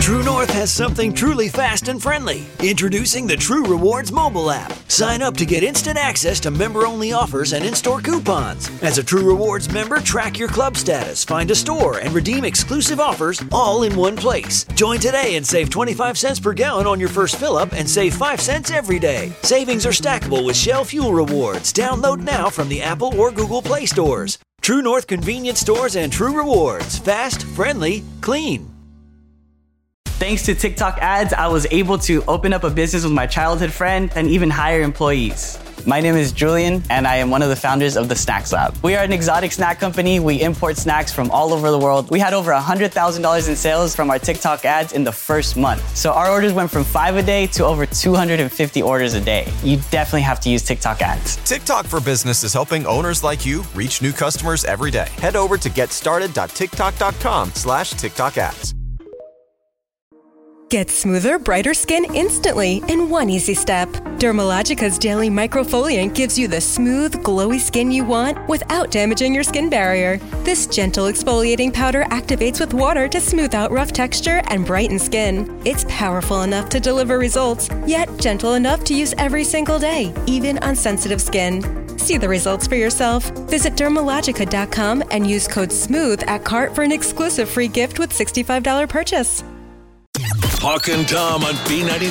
True North has something truly fast and friendly. Introducing the True Rewards mobile app. Sign up to get instant access to member-only offers and in-store coupons. As a True Rewards member, track your club status, find a store, and redeem exclusive offers all in one place. Join today and save 25 cents per gallon on your first fill-up and save 5 cents every day. Savings are stackable with Shell Fuel Rewards. Download now from the Apple or Google Play stores. True North convenience stores and True Rewards. Fast, friendly, clean. Thanks to TikTok ads, I was able to open up a business with my childhood friend and even hire employees. My name is Julian, and I am one of the founders of the Snacks Lab. We are an exotic snack company. We import snacks from all over the world. We had over $100,000 in sales from our TikTok ads in the first month. So our orders went from 5 a day to over 250 orders a day. You definitely have to use TikTok ads. TikTok for Business is helping owners like you reach new customers every day. Head over to getstarted.tiktok.com/TikTok ads. Get smoother, brighter skin instantly in one easy step. Dermalogica's daily microfoliant gives you the smooth, glowy skin you want without damaging your skin barrier. This gentle exfoliating powder activates with water to smooth out rough texture and brighten skin. It's powerful enough to deliver results, yet gentle enough to use every single day, even on sensitive skin. See the results for yourself. Visit Dermalogica.com and use code SMOOTH at cart for an exclusive free gift with $65 purchase. Hawk and Tom on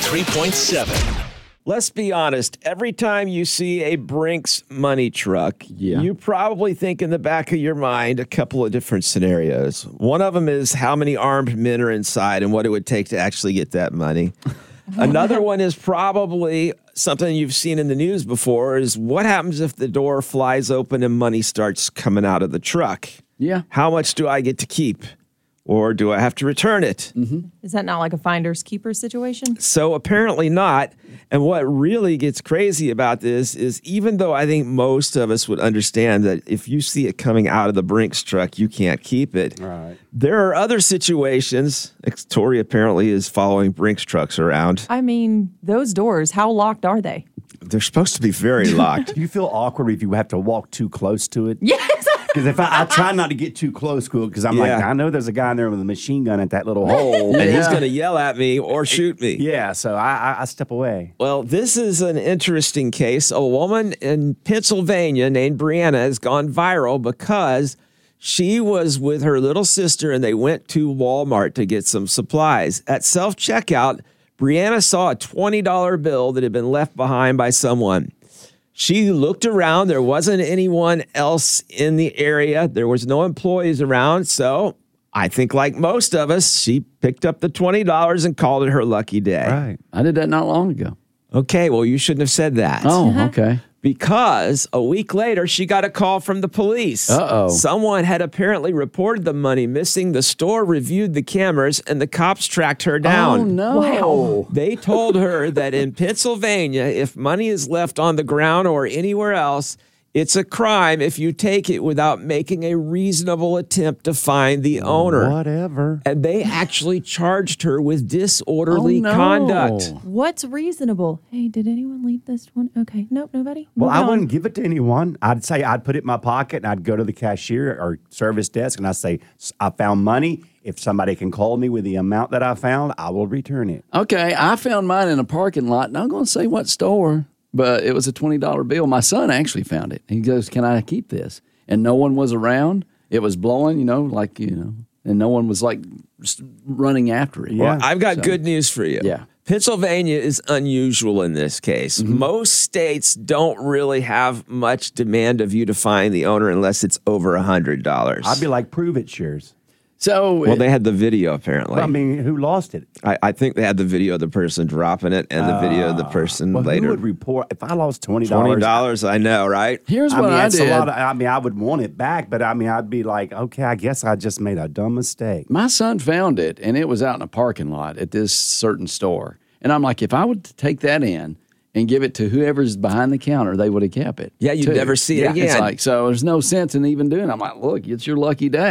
B93.7. Let's be honest. Every time you see a Brinks money truck, you probably think in the back of your mind a couple of different scenarios. One of them is how many armed men are inside and what it would take to actually get that money. Another one is probably something you've seen in the news before is what happens if the door flies open and money starts coming out of the truck? Yeah. How much do I get to keep? Or do I have to return it? Mm-hmm. Is that not like a finder's keeper situation? So apparently not. And what really gets crazy about this is even though I think most of us would understand that if you see it coming out of the Brinks truck, you can't keep it. Right. There are other situations. Tori apparently is following Brinks trucks around. I mean, those doors, how locked are they? They're supposed to be very locked. Do you feel awkward if you have to walk too close to it? Yes. Because if I try not to get too close to it, because I'm like, I know there's a guy in there with a machine gun at that little hole. And he's going to yell at me or shoot me. Yeah, so I step away. Well, this is an interesting case. A woman in Pennsylvania named Brianna has gone viral because she was with her little sister and they went to Walmart to get some supplies. At self-checkout, Brianna saw a $20 bill that had been left behind by someone. She looked around. There wasn't anyone else in the area. There was no employees around. So I think like most of us, she picked up the $20 and called it her lucky day. Right. I did that not long ago. Okay, well, you shouldn't have said that. Oh, okay. Because a week later, she got a call from the police. Uh-oh. Someone had apparently reported the money missing. The store reviewed the cameras, and the cops tracked her down. Oh, no. Wow. They told her that in Pennsylvania, if money is left on the ground or anywhere else, it's a crime if you take it without making a reasonable attempt to find the owner. Whatever. And they actually charged her with disorderly conduct. What's reasonable? Hey, did anyone leave this one? Okay. Nope, nobody. Well, Moving I on. wouldn't give it to anyone. I'd say I'd put it in my pocket and I'd go to the cashier or service desk and I'd say, I found money. If somebody can call me with the amount that I found, I will return it. Okay, I found mine in a parking lot. Not going to say what store, but it was a $20 bill. My son actually found it. He goes, can I keep this? And no one was around. It was blowing, and no one was like running after it. Well, I've got good news for you. Yeah. Pennsylvania is unusual in this case. Mm-hmm. Most states don't really have much demand of you to find the owner unless it's over $100. I'd be like, prove it's yours. So, well, they had the video apparently. Well, I mean, who lost it? I think they had the video of the person dropping it and the video of the person later. Who would report if I lost $20? $20, I know, right? Here's what I did. I would want it back, but I'd be like, okay, I guess I just made a dumb mistake. My son found it, and it was out in a parking lot at this certain store. And I'm like, if I would take that in and give it to whoever's behind the counter, they would have kept it. Yeah, you'd never see it again. It's like, so there's no sense in even doing it. I'm like, look, it's your lucky day.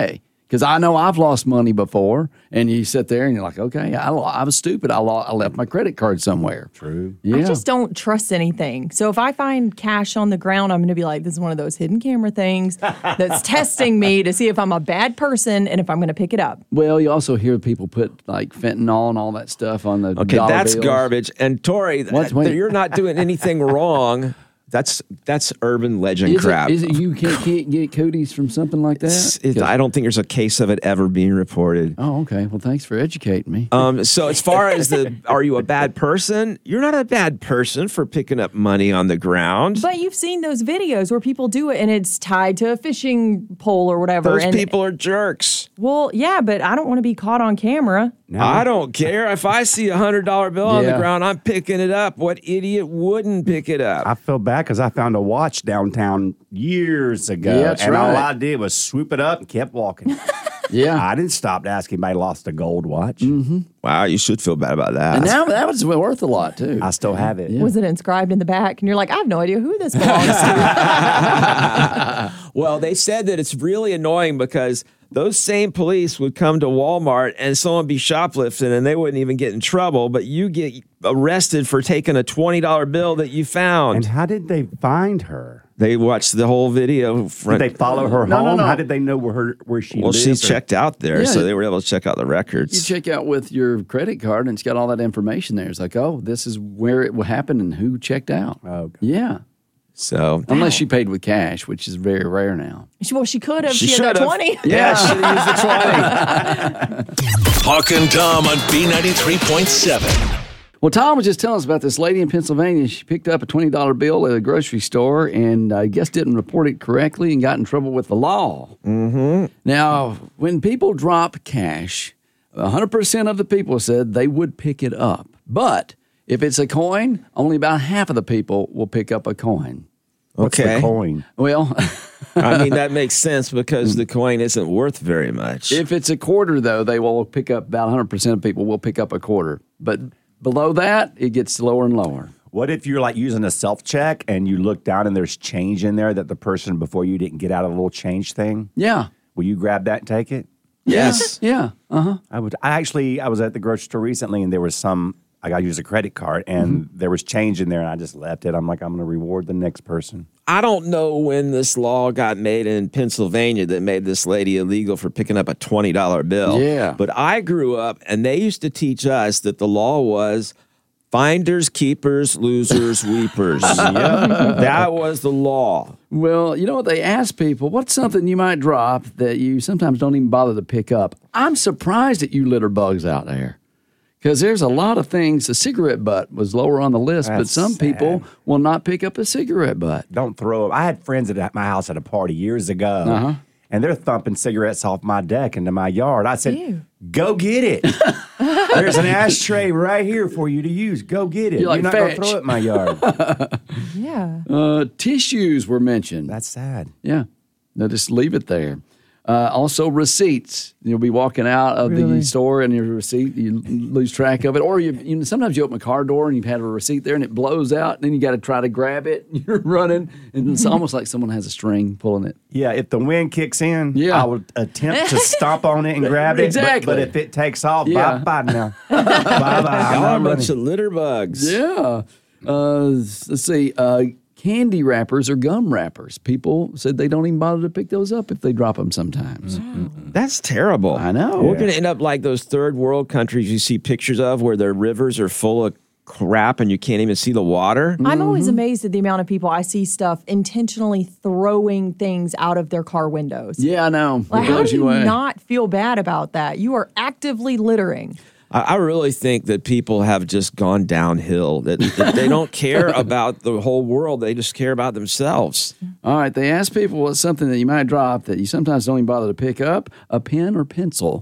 Because I know I've lost money before, and you sit there and you're like, okay, I was stupid. I left my credit card somewhere. True. Yeah. I just don't trust anything. So if I find cash on the ground, I'm going to be like, this is one of those hidden camera things that's testing me to see if I'm a bad person and if I'm going to pick it up. Well, you also hear people put like fentanyl and all that stuff on the Okay, dollar that's bills. garbage. And Tori, you're not doing anything wrong. That's urban legend crap. Is it you can't get cooties from something like that? I don't think there's a case of it ever being reported. Oh, okay. Well, thanks for educating me. So as far as are you a bad person? You're not a bad person for picking up money on the ground. But you've seen those videos where people do it and it's tied to a fishing pole or whatever. Those people are jerks. Well, yeah, but I don't want to be caught on camera. No. I don't care. If I see $100 bill on the ground, I'm picking it up. What idiot wouldn't pick it up? I feel bad because I found a watch downtown years ago. Yeah, that's and right. all I did was swoop it up and kept walking. Yeah. I didn't stop to ask anybody lost a gold watch. Mm-hmm. Wow, you should feel bad about that. And now that was worth a lot, too. I still have it. Was it inscribed in the back? And you're like, I have no idea who this belongs to. Well, they said that it's really annoying because those same police would come to Walmart and someone be shoplifting and they wouldn't even get in trouble, but you get arrested for taking a $20 bill that you found. And how did they find her? They watched the whole video. Did they follow her home? No. How did they know where she lived? Well, she's checked out there, Yeah. so they were able to check out the You records. check out with your credit card, and it's got all that information there. It's like, oh, this is where it happened and who checked out. Oh, okay. Yeah. So Unless she paid with cash, which is very rare now. Well, she could have. She had should've. that 20. Yeah, she used the 20. Hawk and Tom on B93.7. Well, Tom was just telling us about this lady in Pennsylvania. She picked up a $20 bill at a grocery store and I guess didn't report it correctly and got in trouble with the law. Mm-hmm. Now, when people drop cash, 100% of the people said they would pick it up. But if it's a coin, only about half of the people will pick up a coin. What's the coin? Well, I mean, that makes sense because the coin isn't worth very much. if it's a quarter, though, they will pick up about 100% of people will pick up a quarter. But below that, it gets lower and lower. What if you're like using a self-check and you look down and there's change in there that the person before you didn't get out of the little change thing? Yeah. Will you grab that and take it? Yes. Yeah. Uh-huh. I would. I was at the grocery store recently and there was I got to use a credit card and there was change in there and I just left it. I'm like, I'm going to reward the next person. I don't know when this law got made in Pennsylvania that made this lady illegal for picking up a $20 bill. Yeah. But I grew up and they used to teach us that the law was finders, keepers, losers, weepers. That was the law. Well, you know what? They ask people, what's something you might drop that you sometimes don't even bother to pick up? I'm surprised that you litter bugs out there. Because there's a lot of things. The cigarette butt was lower on the list, but That's some sad. people will not pick up a cigarette butt. Don't throw them. I had friends at my house at a party years ago, and they're thumping cigarettes off my deck into my yard. I said, Ew. go get it. There's an ashtray right here for you to use. Go get it. You're like, not going to "Fetch." throw it in my yard. Yeah. Tissues were mentioned. That's sad. Yeah. They'll just leave it there. Also, receipts. You'll be walking out of the store and your receipt, you lose track of it. Or sometimes you open a car door and you've had a receipt there and it blows out. And then you got to try to grab it. You're running. And it's almost like someone has a string pulling it. Yeah, if the wind kicks in, Yeah. I would attempt to stomp on it and grab it. Exactly. But if it takes off, Yeah. bye-bye now. Bye-bye. Y'all are a I'm bunch running. of litter bugs. Yeah. Let's see. Candy wrappers or gum wrappers. People said they don't even bother to pick those up if they drop them sometimes. That's terrible. I know. We're going to end up like those third world countries you see pictures of where their rivers are full of crap and you can't even see the water. I'm always amazed at the amount of people I see stuff intentionally throwing things out of their car windows. Yeah, I know. Like, It how blows do you you away. not feel bad about that? You are actively littering. I really think that people have just gone downhill, that they don't care about the whole world. They just care about themselves. All right, they ask people what's something that you might drop that you sometimes don't even bother to pick up, a pen or pencil.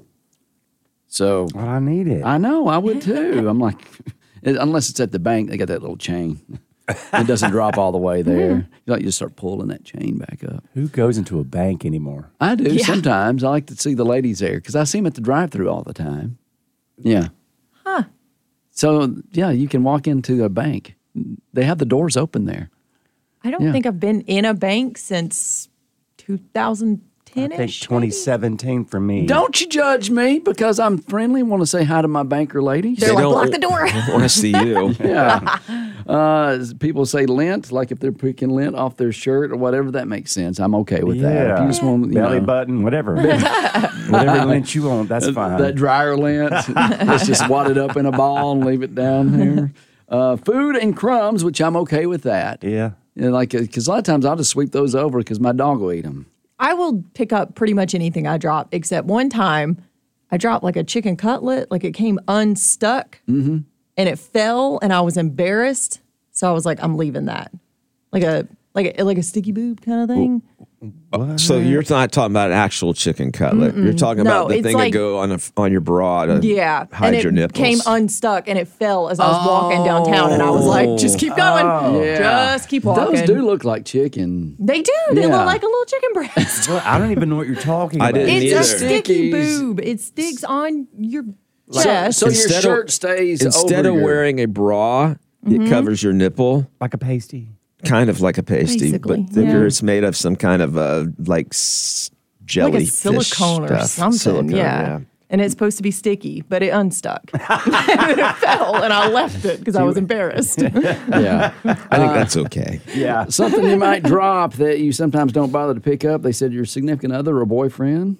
So Well, I need it. I know, I would too. I'm like, unless it's at the bank, they got that little chain. It doesn't drop all the way there. You just start pulling that chain back up. Who goes into a bank anymore? I do sometimes. I like to see the ladies there because I see them at the drive-thru all the time. Yeah. Huh. So, yeah, you can walk into a bank. They have the doors open there. I don't Yeah. think I've been in a bank since 2010. 10-ish. I think 2017 for me. Don't you judge me because I'm friendly and want to say hi to my banker ladies. They're like, lock the door. want to see you. Yeah. People say lint, like if they're picking lint off their shirt or whatever, that makes sense. I'm okay with that. If you just want, belly button, whatever. Whatever lint you want, that's fine. That dryer lint, let's just wad it up in a ball and leave it down here. Food and crumbs, which I'm okay with that. Yeah. And like, because a lot of times I'll just sweep those over because my dog will eat them. I will pick up pretty much anything I drop, except one time I dropped like a chicken cutlet, like it came unstuck and it fell and I was embarrassed. So I was like, I'm leaving that. Like a sticky boob kind of thing. So you're not talking about an actual chicken cutlet. You're talking about the thing that go on your bra to hide and your nipples. It came unstuck and it fell as I was walking downtown, and I was like, just keep going. Just keep walking. Those do look like chicken. They do. They look like a little chicken breast. Well, I don't even know what you're talking about. I didn't It's either. a sticky Stickies. boob. It sticks on your chest. So your Instead of- shirt stays Instead over of your- wearing a bra, it covers your nipple, Like a pasty. kind of like a pasty, Basically, but thicker. yeah. It's made of some kind of jelly, like a silicone or something. Silicone, yeah. And it's supposed to be sticky, but it unstuck. And it fell, and I left it because I was embarrassed. Yeah. I think that's okay. Yeah. Something you might drop that you sometimes don't bother to pick up. They said your significant other or boyfriend.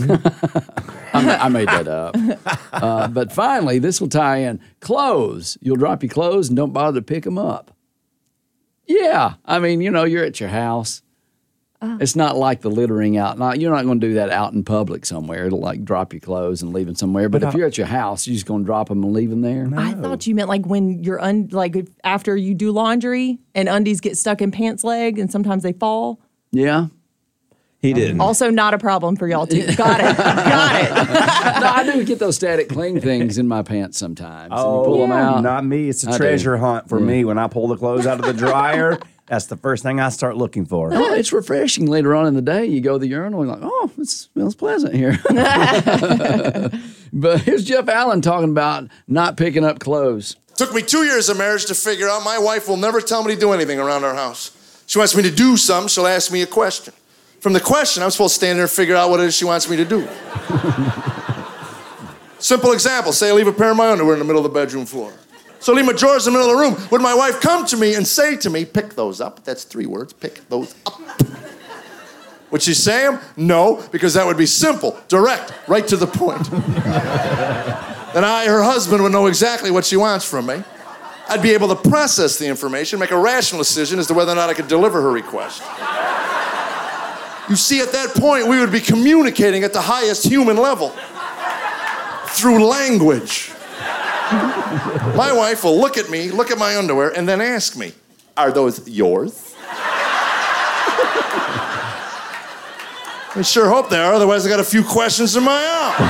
I made that up. But finally, this will tie in. Clothes. You'll drop your clothes and don't bother to pick them up. Yeah. I mean, you're at your house. It's not like the littering out. You're not going to do that out in public somewhere. It'll like drop your clothes and leave them somewhere. But if you're at your house, you're just going to drop them and leave them there. I thought you meant like when you're after you do laundry and undies get stuck in pants leg and sometimes they fall. Yeah. He didn't. Also not a problem for y'all too. Got it. No, I do get those static cling things in my pants sometimes. and you pull them out. Not me. It's a I do. treasure hunt for me. When I pull the clothes out of the dryer, that's the first thing I start looking for. Oh, it's refreshing later on in the day. You go to the urinal and you're like, oh, it smells pleasant here. But here's Jeff Allen talking about not picking up clothes. Took me 2 years of marriage to figure out my wife will never tell me to do anything around our house. She wants me to do something, she'll ask me a question. From the question, I'm supposed to stand there and figure out what it is she wants me to do. Simple example, say I leave a pair of my underwear in the middle of the bedroom floor. So I leave my drawers in the middle of the room. Would my wife come to me and say to me, pick those up? That's 3 words, pick those up. Would she say them? No, because that would be simple, direct, right to the point. Then I, her husband, would know exactly what she wants from me. I'd be able to process the information, make a rational decision as to whether or not I could deliver her request. You see, at that point, we would be communicating at the highest human level through language. My wife will look at me, look at my underwear, and then ask me, are those yours? I sure hope they are, otherwise I got a few questions of my own.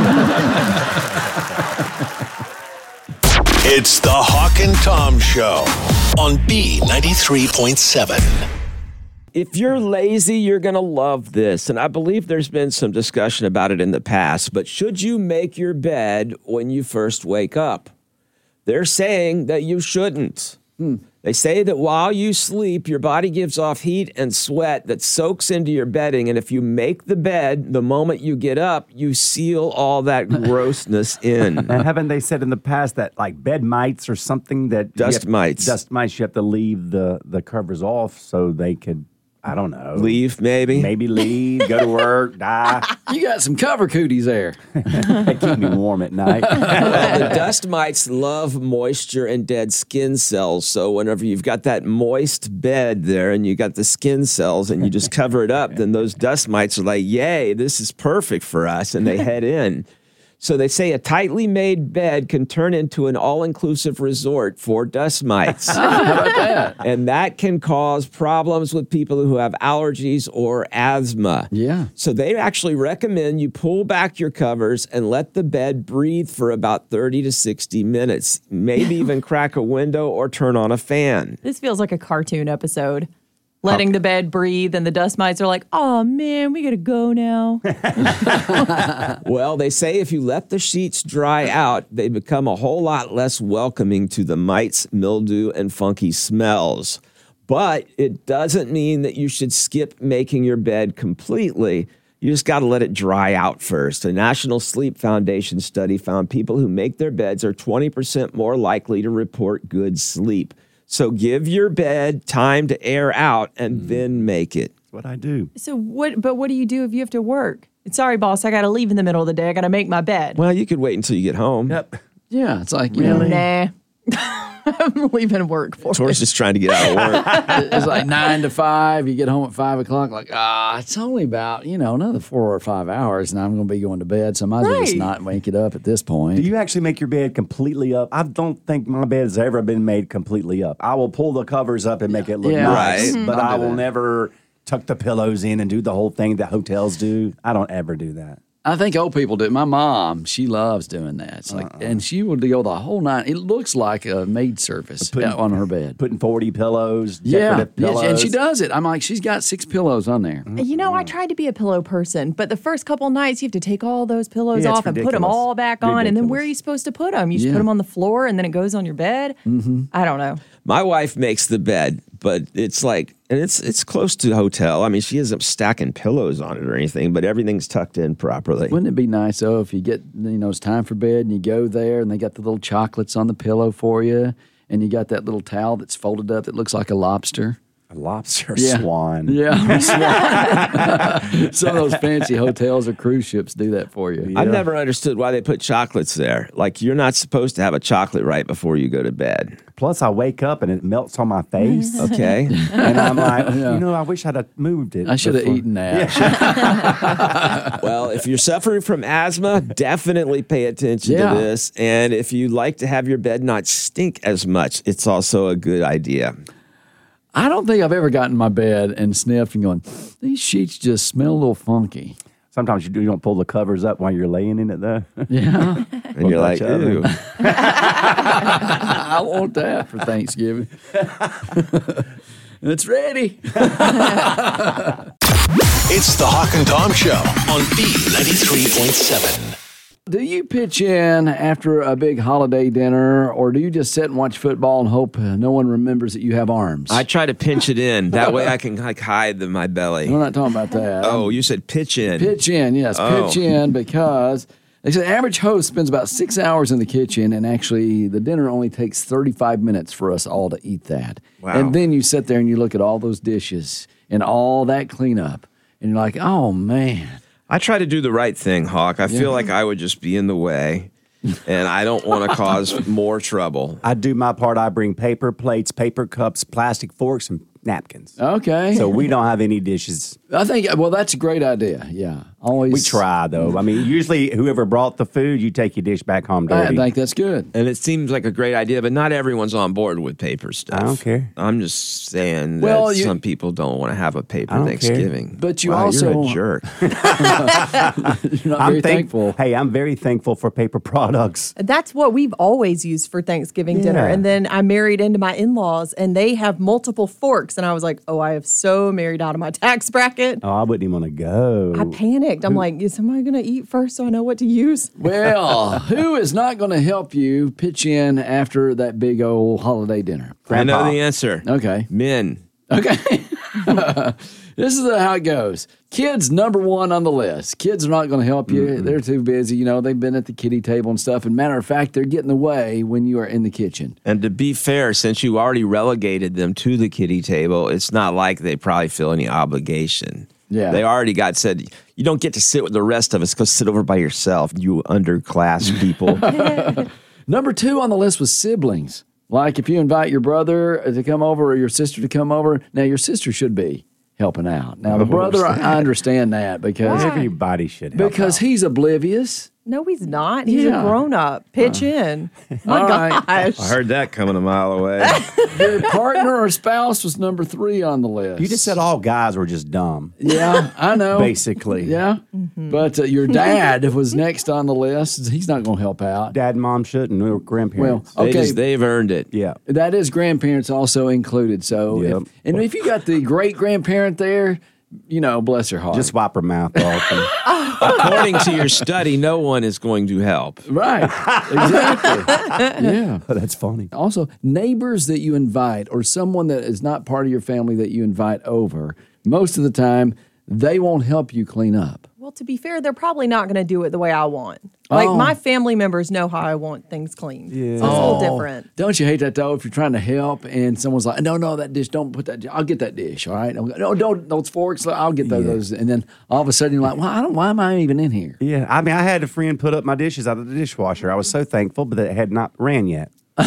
It's the Hawk and Tom Show on B93.7. If you're lazy, you're going to love this. And I believe there's been some discussion about it in the past. But should you make your bed when you first wake up? They're saying that you shouldn't. They say that while you sleep, your body gives off heat and sweat that soaks into your bedding. And if you make the bed, the moment you get up, you seal all that grossness in. And haven't they said in the past that like bed mites or something that Dust mites. Dust mites, you have to leave the covers off so they could, I don't know. Leave, maybe? Maybe leave, go to work, die. You got some cover cooties there. They keep me warm at night. Well, the dust mites love moisture and dead skin cells. So whenever you've got that moist bed there and you got the skin cells and you just cover it up, then those dust mites are like, yay, this is perfect for us. And they head in. So they say a tightly made bed can turn into an all-inclusive resort for dust mites. How about that? And that can cause problems with people who have allergies or asthma. Yeah. So they actually recommend you pull back your covers and let the bed breathe for about 30 to 60 minutes. Maybe even crack a window or turn on a fan. This feels like a cartoon episode. Letting the bed breathe, and the dust mites are like, oh man, we gotta go now. Well, they say if you let the sheets dry out, they become a whole lot less welcoming to the mites, mildew, and funky smells. But it doesn't mean that you should skip making your bed completely. You just got to let it dry out first. A National Sleep Foundation study found people who make their beds are 20% more likely to report good sleep. So give your bed time to air out and then make it. That's what I do. So what do you do if you have to work? Sorry, boss, I got to leave in the middle of the day. I got to make my bed. Well, you could wait until you get home. Yep. Yeah, it's like, you know, Nah. I'm leaving work for Tori's just trying to get out of work. it's like 9 to 5. You get home at 5 o'clock, like, it's only about, another 4 or 5 hours, and I'm going to be going to bed, so I might as well just Right. not wake it up at this point. Do you actually make your bed completely up? I don't think my bed has ever been made completely up. I will pull the covers up and make it look Yeah. nice, Right. but I'll I do will that. never tuck the pillows in and do the whole thing that hotels do. I don't ever do that. I think old people do. My mom, she loves doing that. It's like, and she will go the whole night. It looks like a maid service on her bed. Putting 40 pillows, Yeah, decorative pillows. and she does it. I'm like, she's got 6 pillows on there. You know, I tried to be a pillow person, but the first couple nights you have to take all those pillows Yeah, it's off and put them ridiculous. all back on. And then where Ridiculous. are you supposed to put them? You just Yeah. put them on the floor and then it goes on your bed? Mm-hmm. I don't know. My wife makes the bed, but it's like, and it's close to a hotel. I mean, she isn't stacking pillows on it or anything, but everything's tucked in properly. Wouldn't it be nice, though, if you get, it's time for bed and you go there and they got the little chocolates on the pillow for you and you got that little towel that's folded up that looks like a lobster? A lobster Yeah. swan. Yeah, swan. Some of those fancy hotels or cruise ships do that for you. I've never understood why they put chocolates there. Like, you're not supposed to have a chocolate right before you go to bed. Plus, I wake up and it melts on my face. Okay. And I'm like, I wish I'd have moved it. I should have before. eaten that. Well, if you're suffering from asthma, definitely pay attention Yeah. to this. And if you like to have your bed not stink as much, it's also a good idea. I don't think I've ever gotten in my bed and sniffed and going, these sheets just smell a little funky. Sometimes you don't pull the covers up while you're laying in it, though. Yeah. And you're like, ooh. I want that for Thanksgiving. It's ready. It's the Hawk and Tom Show on B93.7. Do you pitch in after a big holiday dinner, or do you just sit and watch football and hope no one remembers that you have arms? I try to pinch it in. That way I can hide my belly. We're not talking about that. Oh, you said pitch in. Pitch in, yes. Oh. Pitch in because they said the average host spends about 6 hours in the kitchen, and actually the dinner only takes 35 minutes for us all to eat that. Wow. And then you sit there and you look at all those dishes and all that cleanup, and you're like, oh, man. I try to do the right thing, Hawk. I feel like I would just be in the way, and I don't want to cause more trouble. I do my part. I bring paper plates, paper cups, plastic forks, and napkins. Okay. So we don't have any dishes. I think, well, that's a great idea. Yeah. Always. We try, though. I mean, usually whoever brought the food, you take your dish back home I dirty. think that's good. And it seems like a great idea, but not everyone's on board with paper stuff. I don't care. I'm just saying that Well, some people don't want to have a paper I don't care. Thanksgiving. But you Wow, also- you're a jerk. You're not very thankful. Hey, I'm very thankful for paper products. That's what we've always used for Thanksgiving dinner. Yeah. And then I married into my in-laws and they have multiple forks. And I was like, oh, I have so married out of my tax bracket. Oh, I wouldn't even want to go. I panicked. I'm like, is somebody going to eat first so I know what to use? Well, who is not going to help you pitch in after that big old holiday dinner? I know Grandpa. the answer. Okay. Men. Okay. This is how it goes. Kids, number one on the list. Kids are not going to help you. They're too busy. They've been at the kiddie table and stuff. And matter of fact, they're getting away when you are in the kitchen. And to be fair, since you already relegated them to the kiddie table, it's not like they probably feel any obligation. Yeah. They already said, you don't get to sit with the rest of us. Go sit over by yourself, you underclass people. Number two on the list was siblings. Like if you invite your brother to come over or your sister to come over, now your sister should be helping out. Now the brother, I understand that because Everybody should help out. he's oblivious. No, he's not. He's Yeah. a grown-up. Pitch in. My All right. gosh. I heard that coming a mile away. Your partner or spouse was number 3 on the list. You just said all guys were just dumb, Yeah, I know. basically. Yeah, but your dad was next on the list. He's not going to help out. Dad and mom shouldn't, or grandparents. Well, okay. They've earned it. Yeah. That is grandparents also included. So, Yep. if you got the great grandparent there, bless her heart. Just wipe her mouth off. According to your study, no one is going to help. right, exactly. Yeah. That's funny. Also, neighbors that you invite or someone that is not part of your family that you invite over, most of the time they won't help you clean up. Well, to be fair, they're probably not going to do it the way I want. Like, my family members know how I want things cleaned. Yeah. So it's a little different. Don't you hate that, though, if you're trying to help and someone's like, no, that dish, don't put that, I'll get that dish, all right? No, don't, those forks, I'll get those. And then all of a sudden you're like, well, why am I even in here? Yeah, I mean, I had a friend put up my dishes out of the dishwasher. I was so thankful, but it had not ran yet. And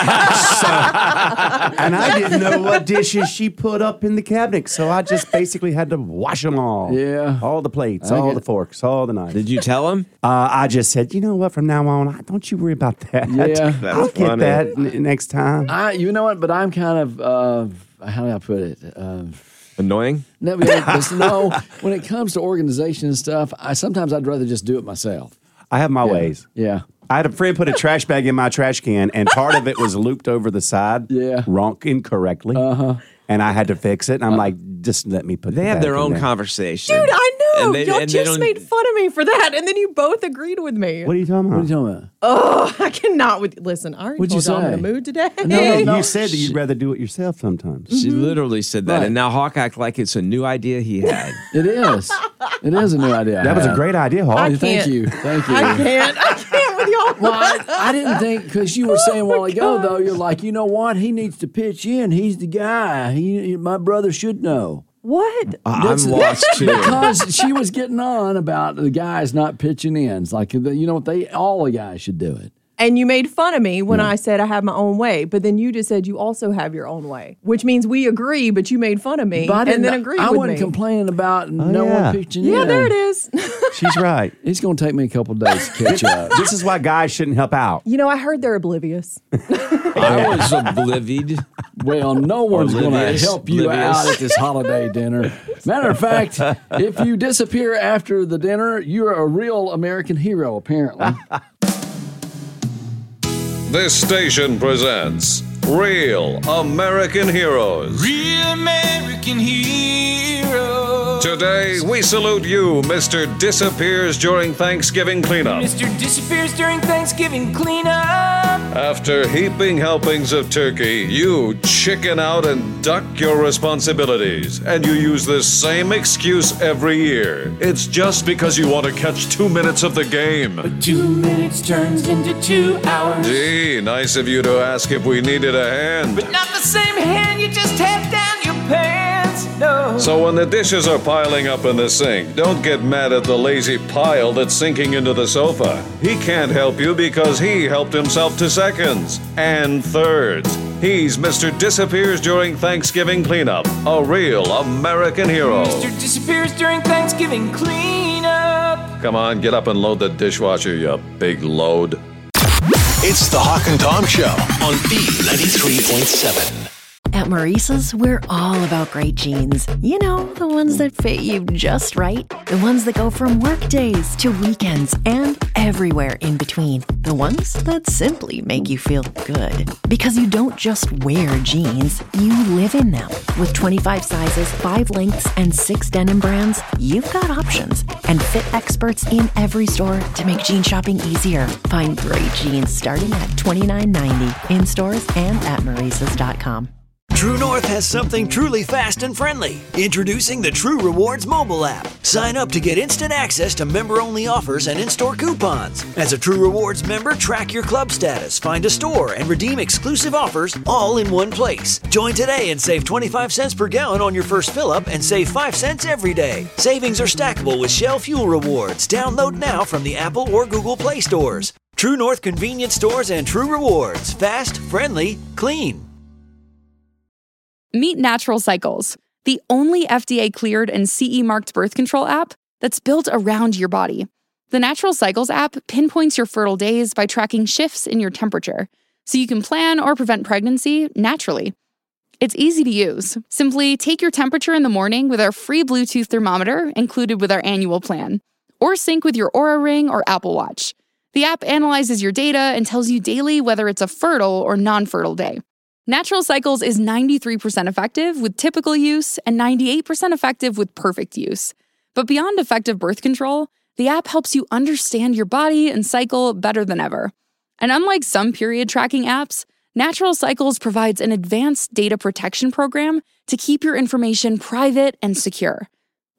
I didn't know what dishes she put up in the cabinet, so I just basically had to wash them all. Yeah. All the plates, all the forks, all the knives. Did you tell him? I just said, you know what, from now on, don't you worry about that. Yeah. I'll get that next time. You know what, but I'm kind of, how do I put it? Annoying? No, when it comes to organization and stuff, sometimes I'd rather just do it myself. I have my ways. Yeah. I had a friend put a trash bag in my trash can, and part of it was looped over the side, wrong incorrectly. And I had to fix it. And I'm like, just let me put it. They have their own there. conversation. Dude, I know. Y'all and just made fun of me for that, and then you both agreed with me. What are you talking about? Oh, I cannot. Listen, I already What'd you told you I'm say? in a mood today. No, you said that you'd rather do it yourself sometimes. She literally said that, Right. and now Hawk act like it's a new idea he had. It is. It is a new idea. That was a great idea, Hawk. I Thank can't. you. Thank you. I can't with y'all. Well, I didn't think, because you were saying a while ago, though, you're like, you know what? He needs to pitch in. He's the guy. My brother should know. What? I'm lost too. Because she was getting on about the guys not pitching in. It's like, you know what? All the guys should do it. And you made fun of me when I said I have my own way, but then you just said you also have your own way, which means we agree, but you made fun of me and then agreed I with wasn't me. complaining about no one pitching in. Yeah, there it is. She's right. It's going to take me a couple days to catch up. This is why guys shouldn't help out. You know, I heard they're oblivious. I was oblivious. Well, no one's going to Oblivious. help you out at this holiday dinner. Matter of fact, if you disappear after the dinner, you're a real American hero, apparently. This station presents Real American Heroes. Real American heroes. Today, we salute you, Mr. Disappears During Thanksgiving Cleanup. Mr. Disappears during Thanksgiving cleanup. After heaping helpings of turkey, you chicken out and duck your responsibilities. And you use this same excuse every year. It's just because you want to catch 2 minutes of the game. But 2 minutes turns into 2 hours. Gee, nice of you to ask if we needed a hand. But not the same hand, you just have down your pants. No. So when the dishes are piling up in the sink, don't get mad at the lazy pile that's sinking into the sofa. He can't help you because he helped himself to seconds and thirds. He's Mr. Disappears During Thanksgiving Cleanup, a real American hero. Mr. Disappears during Thanksgiving cleanup. Come on, get up and load the dishwasher, you big load. It's the Hawk and Tom Show on B93.7. At Maurice's, we're all about great jeans. You know, the ones that fit you just right. The ones that go from work days to weekends and everywhere in between. The ones that simply make you feel good. Because you don't just wear jeans, you live in them. With 25 sizes, 5 lengths, and 6 denim brands, you've got options. And fit experts in every store to make jean shopping easier. Find great jeans starting at $29.90 in stores and at Maurice's.com. True North has something truly fast and friendly. Introducing the True Rewards mobile app. Sign up to get instant access to member-only offers and in-store coupons. As a True Rewards member, track your club status, find a store, and redeem exclusive offers all in one place. Join today and save 25 cents per gallon on your first fill-up and save 5 cents every day. Savings are stackable with Shell Fuel Rewards. Download now from the Apple or Google Play stores. True North Convenience Stores and True Rewards. Fast, friendly, clean. Meet Natural Cycles, the only FDA-cleared and CE-marked birth control app that's built around your body. The Natural Cycles app pinpoints your fertile days by tracking shifts in your temperature, so you can plan or prevent pregnancy naturally. It's easy to use. Simply take your temperature in the morning with our free Bluetooth thermometer included with our annual plan, or sync with your Oura Ring or Apple Watch. The app analyzes your data and tells you daily whether it's a fertile or non-fertile day. Natural Cycles is 93% effective with typical use and 98% effective with perfect use. But beyond effective birth control, the app helps you understand your body and cycle better than ever. And unlike some period tracking apps, Natural Cycles provides an advanced data protection program to keep your information private and secure.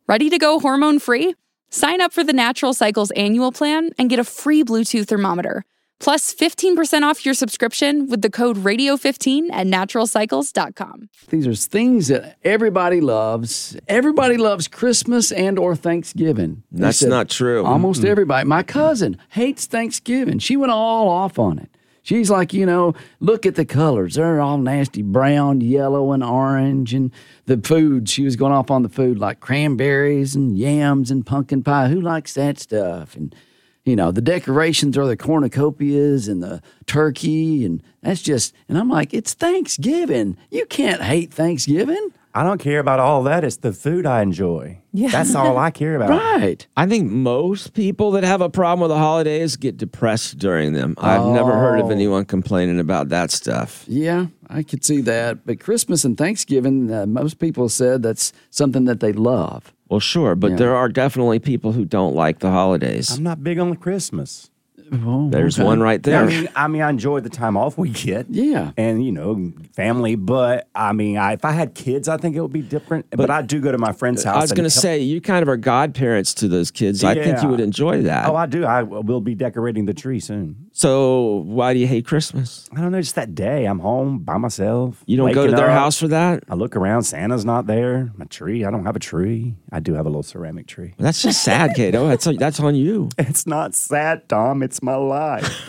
Ready to go hormone-free? Sign up for the Natural Cycles annual plan and get a free Bluetooth thermometer. Plus 15% off your subscription with the code radio15 at naturalcycles.com. These are things that everybody loves. Everybody loves Christmas and or Thanksgiving. That's not true. Almost everybody. My cousin hates Thanksgiving. She went all off on it. She's like, look at the colors. They're all nasty brown, yellow, and orange. And the food, she was going off on the food like cranberries and yams and pumpkin pie. Who likes that stuff? And the decorations are the cornucopias and the turkey, and that's just, and I'm like, it's Thanksgiving. You can't hate Thanksgiving. I don't care about all that. It's the food I enjoy. Yeah. That's all I care about. Right. I think most people that have a problem with the holidays get depressed during them. I've never heard of anyone complaining about that stuff. Yeah, I could see that. But Christmas and Thanksgiving, most people said that's something that they love. Well, sure, but there are definitely people who don't like the holidays. I'm not big on the Christmas. Oh, There's one right there. I mean, I enjoy the time off we get. Yeah. And, family. But, if I had kids, I think it would be different. But I do go to my friend's house. I was going to say, you kind of are godparents to those kids. I think you would enjoy that. Oh, I do. I will be decorating the tree soon. So why do you hate Christmas? I don't know. Just that day. I'm home by myself. You don't go to their house for that? I look around. Santa's not there. My tree. I don't have a tree. I do have a little ceramic tree. Well, that's just sad, Cato. That's on you. It's not sad, Tom. It's my life.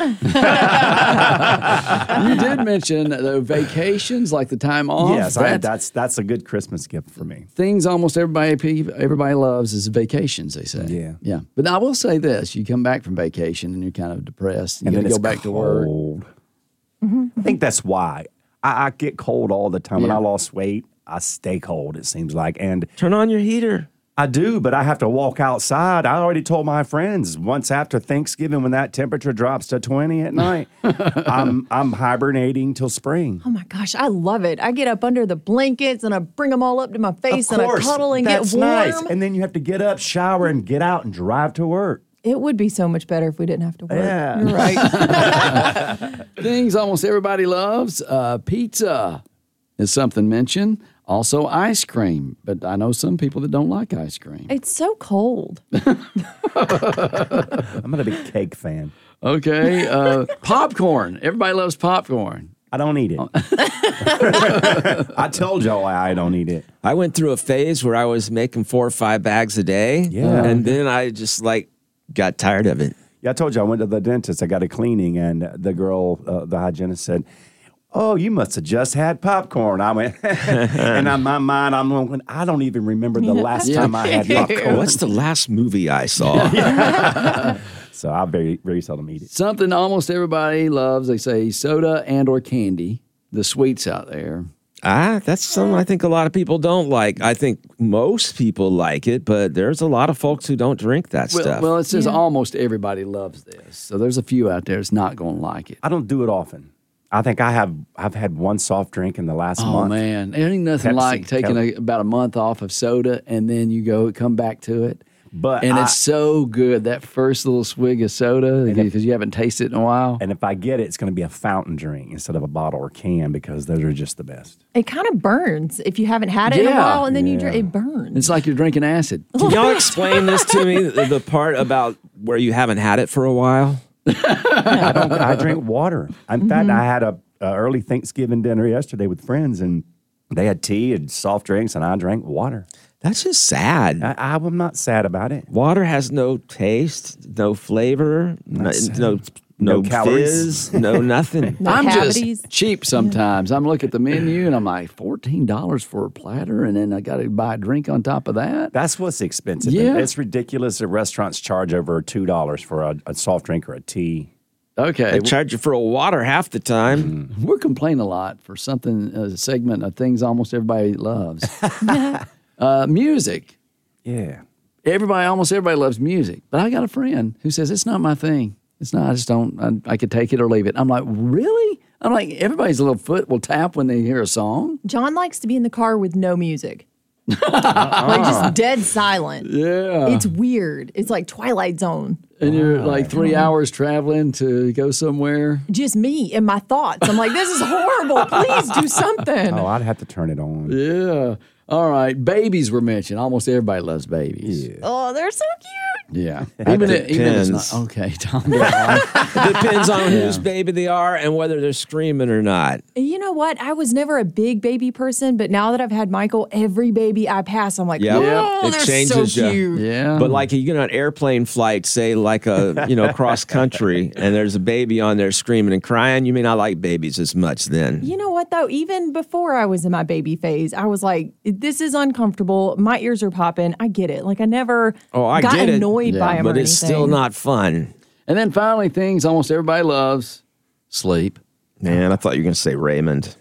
You did mention the vacations, like the time off. Yes, that's a good Christmas gift for me. Things almost everybody loves is vacations, they say. Yeah. Yeah. But I will say this, you come back from vacation and you're kind of depressed. You got to go back to work. I think that's why. I get cold all the time. When I lost weight, I stay cold, it seems like. And turn on your heater. I do, but I have to walk outside. I already told my friends once after Thanksgiving when that temperature drops to 20 at night, I'm hibernating till spring. Oh my gosh, I love it. I get up under the blankets and I bring them all up to my face and I cuddle and get warm. Nice. And then you have to get up, shower, and get out and drive to work. It would be so much better if we didn't have to work. Yeah. You're right. Things almost everybody loves. Pizza is something mentioned. Also ice cream. But I know some people that don't like ice cream. It's so cold. I'm not a big cake fan. Okay. Popcorn. Everybody loves popcorn. I don't eat it. I told y'all I don't eat it. I went through a phase where I was making 4 or 5 bags a day. Yeah. And then I just got tired of it. Yeah, I told you I went to the dentist. I got a cleaning, and the girl, the hygienist, said, "Oh, you must have just had popcorn." I went, and in my mind, I'm going, I don't even remember the last time I had popcorn. What's the last movie I saw? So I very, very seldom eat it. Something almost everybody loves. They say soda and or candy, the sweets out there. That's something I think a lot of people don't like. I think most people like it, but there's a lot of folks who don't drink that stuff. Well, it says almost everybody loves this. So there's a few out there that's not going to like it. I don't do it often. I think I've had one soft drink in the last month. Oh, man. There ain't nothing like taking about a month off of soda and then you come back to it. And it's so good, that first little swig of soda, because you haven't tasted it in a while. And if I get it, it's going to be a fountain drink instead of a bottle or can, because those are just the best. It kind of burns if you haven't had it in a while, and then you drink. It burns. It's like you're drinking acid. Can y'all explain this to me, the part about where you haven't had it for a while? I drink water. In fact, I had a early Thanksgiving dinner yesterday with friends, and they had tea and soft drinks, and I drank water. That's just sad. I'm not sad about it. Water has no taste, no flavor, no calories, fizz, no nothing. I'm just cheap sometimes. I'm looking at the menu and I'm like, $14 for a platter, and then I got to buy a drink on top of that. That's what's expensive. Yeah. It's ridiculous that restaurants charge over $2 for a soft drink or a tea. Okay. They charge you for a water half the time. We're complaining a lot for something, a segment of things almost everybody loves. Music. Yeah. Almost everybody loves music. But I got a friend who says, it's not my thing. It's not, I just don't, I could take it or leave it. I'm like, really? I'm like, everybody's little foot will tap when they hear a song. John likes to be in the car with no music. Like just dead silent. Yeah. It's weird. It's like Twilight Zone. And you're like 3 hours traveling to go somewhere. Just me and my thoughts. I'm like, this is horrible. Please do something. Oh, I'd have to turn it on. Yeah. All right, babies were mentioned. Almost everybody loves babies. Yeah. Oh, they're so cute. Yeah. Even it's not. Okay, Tom. It depends on whose baby they are and whether they're screaming or not. You know what? I was never a big baby person, but now that I've had Michael, every baby I pass, I'm like, oh, it they're changes so cute. Yeah. But like you get on an airplane flight, say like a cross country, and there's a baby on there screaming and crying, you may not like babies as much then. You know what though? Even before I was in my baby phase, I was like, this is uncomfortable. My ears are popping. I get it. Like I never got annoyed by them but or it's anything. still not fun. And then finally, things almost everybody loves: sleep. Man, I thought you were going to say Raymond.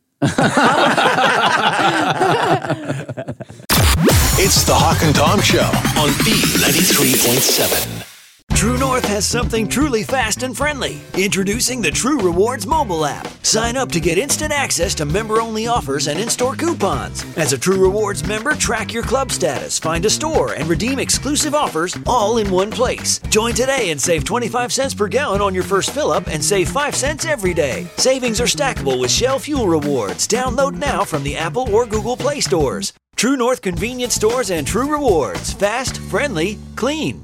It's the Hawk and Tom Show on B93.7. True North has something truly fast and friendly. Introducing the True Rewards mobile app. Sign up to get instant access to member-only offers and in-store coupons. As a True Rewards member, track your club status, find a store, and redeem exclusive offers all in one place. Join today and save 25 cents per gallon on your first fill-up and save 5 cents every day. Savings are stackable with Shell Fuel Rewards. Download now from the Apple or Google Play stores. True North convenience stores and True Rewards. Fast, friendly, clean.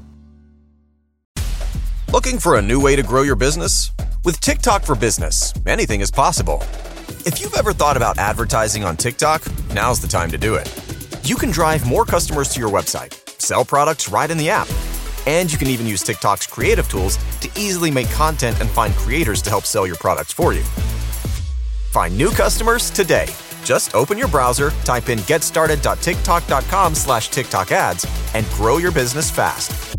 Looking for a new way to grow your business? With TikTok for Business, anything is possible. If you've ever thought about advertising on TikTok, now's the time to do it. You can drive more customers to your website, sell products right in the app, and you can even use TikTok's creative tools to easily make content and find creators to help sell your products for you. Find new customers today. Just open your browser, type in getstarted.tiktok.com/TikTok ads, and grow your business fast.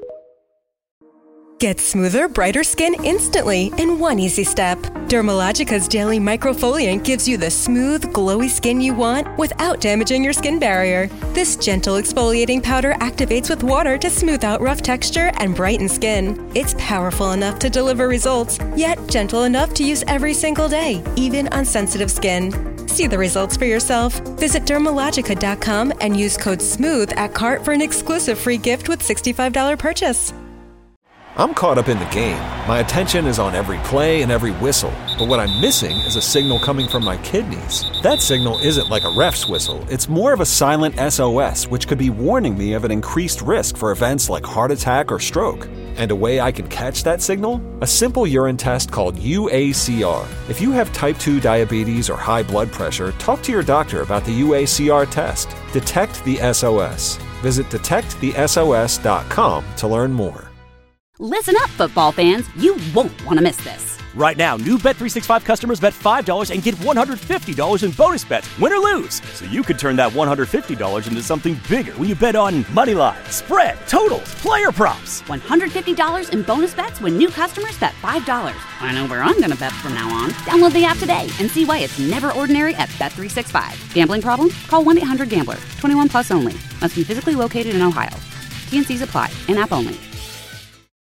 Get smoother, brighter skin instantly in one easy step. Dermalogica's Daily Microfoliant gives you the smooth, glowy skin you want without damaging your skin barrier. This gentle exfoliating powder activates with water to smooth out rough texture and brighten skin. It's powerful enough to deliver results, yet gentle enough to use every single day, even on sensitive skin. See the results for yourself. Visit Dermalogica.com and use code SMOOTH at cart for an exclusive free gift with $65 purchase. I'm caught up in the game. My attention is on every play and every whistle. But what I'm missing is a signal coming from my kidneys. That signal isn't like a ref's whistle. It's more of a silent SOS, which could be warning me of an increased risk for events like heart attack or stroke. And a way I can catch that signal? A simple urine test called UACR. If you have type 2 diabetes or high blood pressure, talk to your doctor about the UACR test. Detect the SOS. Visit detectthesos.com to learn more. Listen up, football fans. You won't want to miss this. Right now, new Bet365 customers bet $5 and get $150 in bonus bets, win or lose. So you could turn that $150 into something bigger when you bet on money line, spread, totals, player props. $150 in bonus bets when new customers bet $5. I know where I'm going to bet from now on. Download the app today and see why it's never ordinary at Bet365. Gambling problem? Call 1-800-GAMBLER. 21 plus only. Must be physically located in Ohio. T&Cs apply. In-app only.